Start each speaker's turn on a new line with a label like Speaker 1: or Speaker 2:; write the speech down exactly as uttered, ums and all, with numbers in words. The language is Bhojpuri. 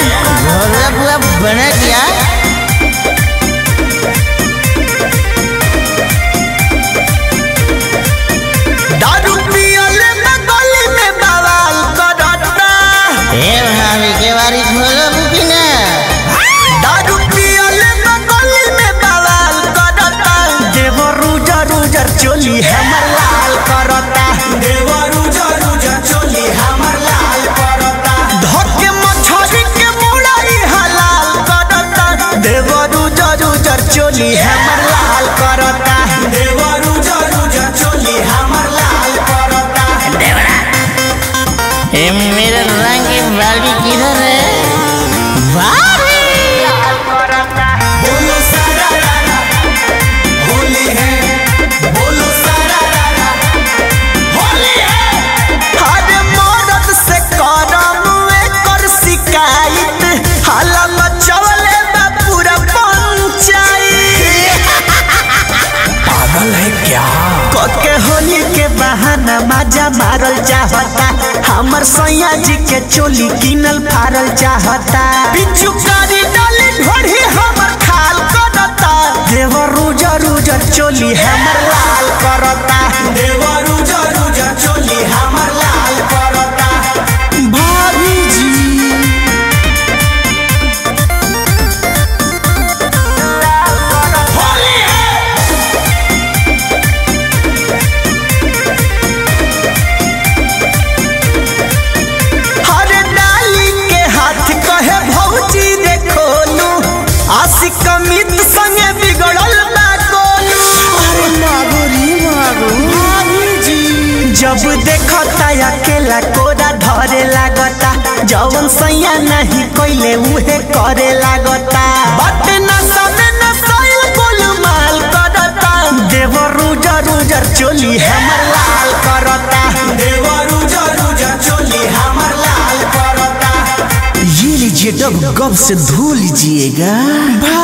Speaker 1: घोड़ा पूरा बना दिया।
Speaker 2: दारू पियले में गली में बवाल करता।
Speaker 1: ए भाभी के बारी खोलो बुकिना।
Speaker 2: दारू पियले में गली में बवाल करता। देवर रुजर रुजर चोली हमर लाल करता। देवर रुजर रुजर चोली हमर लाल करता। धोके मछरी के मुड़ाई हलाल करता। देवर रुजर रुजर चोली हमर लाल करता। देवर रुजर रुजर चोली हमर लाल करता।
Speaker 1: देवरा ए मेरा रंग की बाल्टी किधर है? भाभी
Speaker 2: बोलो सारा रारा होली है। बोलो सारा रारा होली है। हरे मौरत से करम एकर शिकायत हाला मचवले बा पूरा पंचायत। पागल है क्या? कके होली के बहाना मजा मारल चाहता। हमर सैया जी के चोली किनल फारल चाहता। पिचुकारी डाली ढोढ़ी हमर खाल करता। देवर रुजर रुजर चोली हमर लाल करता। देवर रुजर रुजर चोली हमर लाल करता। भाभी जी होली है। हरे डाली के हाथ कहे भौजी देखोलू। आशिक कमित संगे बिगड़ल बा गोलू। अरे मागोरी मागो भाभी जी जब देखता अकेला कोरा धरे लागता। जवन सैया नहीं कोइले उहे करे लागता। बट नशा में नसाइल गोलमाल करता। देवर रुजर रुजर चोली हमर लाल करता। देवर रुजर रुजर चोली हमर लाल करता।
Speaker 1: ये लीजिए डब गब से धो लीजिएगा।